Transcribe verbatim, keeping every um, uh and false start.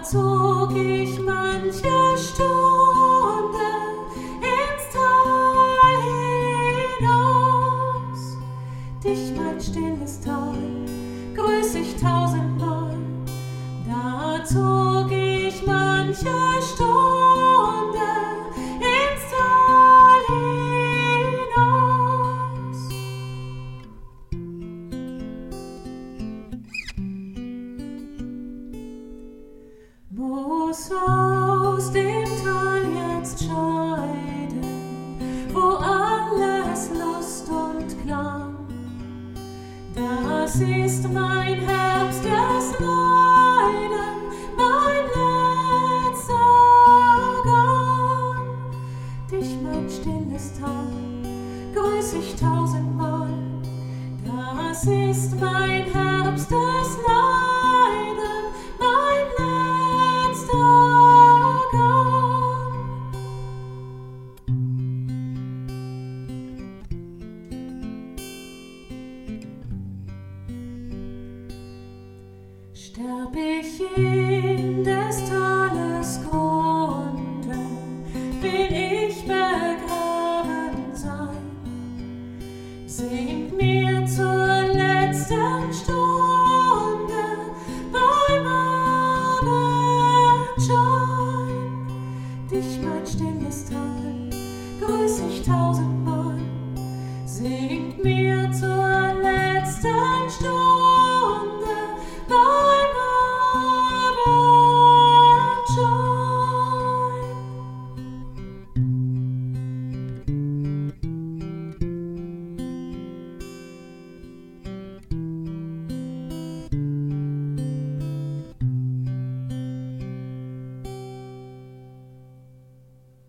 zog ich manche Stunde ins Tal hinaus. Dich, mein stilles Tal, grüß ich tausendmal. Da zog ich manche Stunde ins Tal hinaus. Muss aus dem Tal jetzt scheiden, wo alles Lust und Klang. Das ist mein Herbst des Leiden, mein letzter Gang. Dich, mein stilles Tal, grüß ich tausendmal. Das ist mein Herbst des Leiden, mein letzter Gang. Sterb ich in der